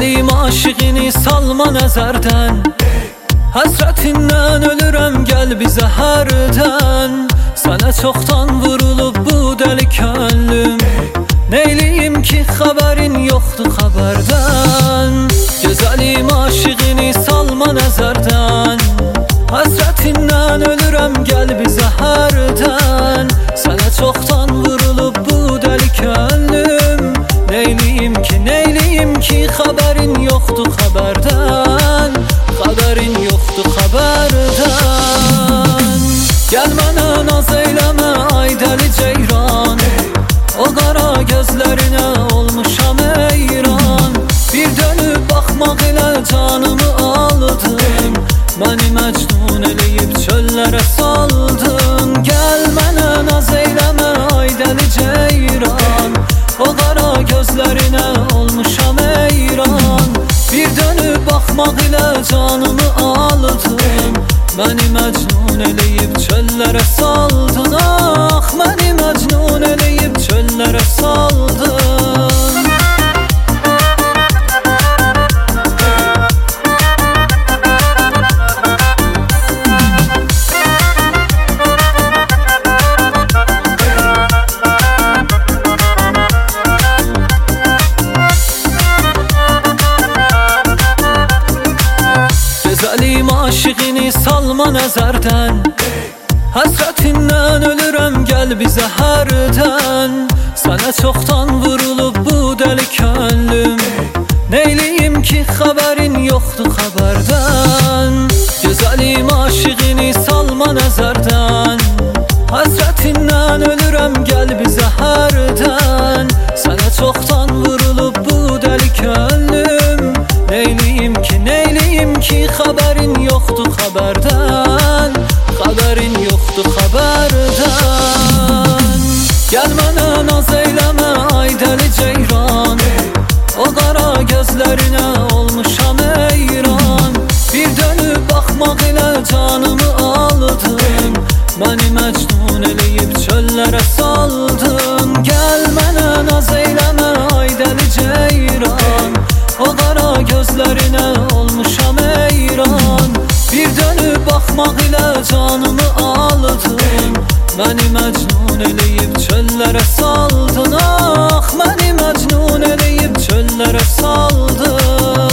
Gözəlim aşığını salma nəzərdən, həsrətindən ölürəm gəl bizə hərdən. Sənə çoxdan vurulub bu dəli könlüm, neyliyim ki xəbərin yoxdur xəbərdən. Gözəlim aşığını salma nəzərdən, həsrətindən ölürəm gəl bizə hərdən. Sənə çoxdan vurulub bu dəli könlüm, neyliyim ki xəbərin yoxdur xəbərdən. Xəbərin yoxdur xəbərdən. Gəl mənə naz eyləmə ay dəli ceyran, o qara gözlərinə olmuşam heyran. Bir dönüb baxmaq ilə canımı aldım, məni məcnun eləyib çöllərə saldın. Gəl mənə naz eyləmə ay dəli ceyran, o qara gözlərinə olmuşam heyran. Bir dönüb baxmaq ilə canımı aldım, məni məcnun eləyib çöllərə saldın. Ah, məni məcnun eləyib çöllərə saldın. Gözəlim aşığını salma nəzərdən, həsrətindən ölürəm gəl bizə hərdən. Sənə çoxdan vurulub bu dəli könlüm, neyliyim ki xəbərin yoxdur xəbərdən. Gözəlim aşığını salma nəzərdən, həsrətindən ölürəm gəl bizə hərdən. Sənə çoxdan vurulub bu dəli könlüm, neyliyim ki xəbərin yoxdur xəbərdən. Xəbərin yoxdur xəbərdən. Gəl mənə naz eyləmə ay dəli ceyran, o qara gözlərinə olmuşam heyran. Bir dönüb baxmaq ilə canımı aldım, məni məcnun eləyib çöllərə saldın. Gəl mənə naz eyləmə ay dəli ceyran, o qara gözlərinə olmuşam heyran. Bir dönüb baxmaq ilə canımı aldım, məni məcnun eləyib çöllərə saldın. Ah, məni məcnun eləyib çöllərə saldın.